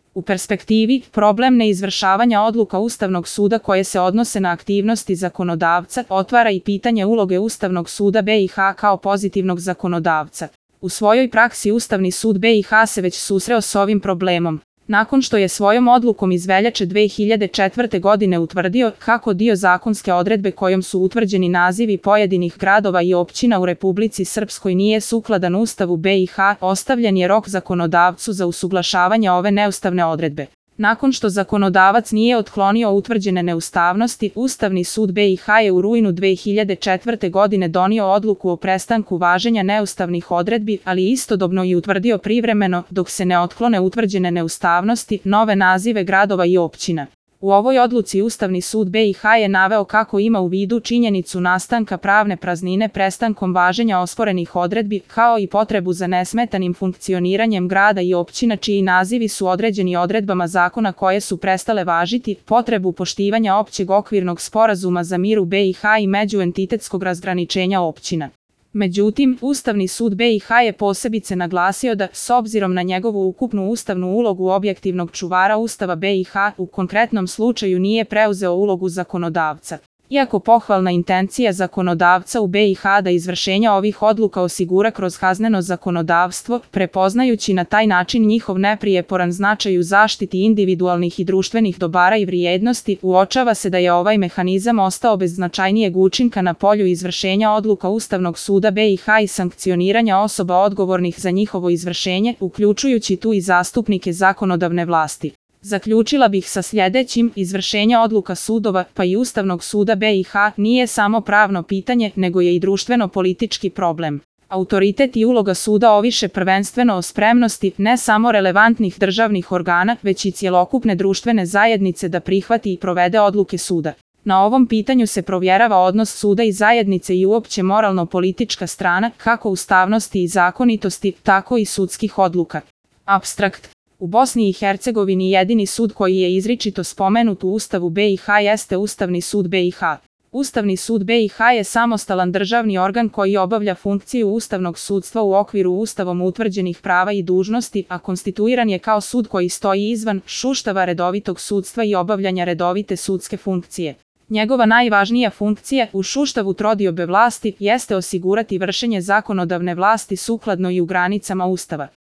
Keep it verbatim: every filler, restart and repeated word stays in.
U perspektivi, problem neizvršavanja odluka Ustavnog suda koje se odnose na aktivnosti zakonodavca otvara i pitanje uloge Ustavnog suda B i H kao pozitivnog zakonodavca. U svojoj praksi Ustavni sud B i H se već susreo s ovim problemom. Nakon što je svojom odlukom iz veljače dve hiljade četvrte. godine utvrdio kako dio zakonske odredbe kojom su utvrđeni nazivi pojedinih gradova i općina u Republici Srpskoj nije sukladan Ustavu B i H, ostavljen je rok zakonodavcu za usuglašavanje ove neustavne odredbe. Nakon što zakonodavac nije otklonio utvrđene neustavnosti, Ustavni sud B i H je u rujnu dve hiljade četvrte. godine donio odluku o prestanku važenja neustavnih odredbi, ali istodobno i utvrdio privremeno, dok se ne otklone utvrđene neustavnosti, nove nazive gradova i općina. U ovoj odluci Ustavni sud B i H je naveo kako ima u vidu činjenicu nastanka pravne praznine prestankom važenja osporenih odredbi, kao i potrebu za nesmetanim funkcioniranjem grada i općina čiji nazivi su određeni odredbama zakona koje su prestale važiti, potrebu poštivanja općeg okvirnog sporazuma za mir u B i H i međuentitetskog razgraničenja općina. Međutim, Ustavni sud B i H je posebice naglasio da, s obzirom na njegovu ukupnu ustavnu ulogu objektivnog čuvara Ustava B i H, u konkretnom slučaju nije preuzeo ulogu zakonodavca. Iako pohvalna intencija zakonodavca u B i H da izvršenja ovih odluka osigura kroz kazneno zakonodavstvo, prepoznajući na taj način njihov neprijeporan značaj u zaštiti individualnih i društvenih dobara i vrijednosti, uočava se da je ovaj mehanizam ostao bez značajnijeg učinka na polju izvršenja odluka Ustavnog suda B i H i sankcioniranja osoba odgovornih za njihovo izvršenje, uključujući tu i zastupnike zakonodavne vlasti. Zaključila bih sa sljedećim: izvršenje odluka sudova, pa i Ustavnog suda B i H, nije samo pravno pitanje, nego je i društveno-politički problem. Autoritet i uloga suda oviše prvenstveno o spremnosti ne samo relevantnih državnih organa, već i cjelokupne društvene zajednice da prihvati i provede odluke suda. Na ovom pitanju se provjerava odnos suda i zajednice i uopće moralno-politička strana, kako ustavnosti i zakonitosti, tako i sudskih odluka. Apstrakt. U Bosni i Hercegovini jedini sud koji je izričito spomenut u Ustavu B i H jeste Ustavni sud B i H. Ustavni sud B i H je samostalan državni organ koji obavlja funkciju ustavnog sudstva u okviru Ustavom utvrđenih prava i dužnosti, a konstituiran je kao sud koji stoji izvan šuštava redovitog sudstva i obavljanja redovite sudske funkcije. Njegova najvažnija funkcija u šuštavu trodiobe vlasti jeste osigurati vršenje zakonodavne vlasti sukladno i u granicama Ustava.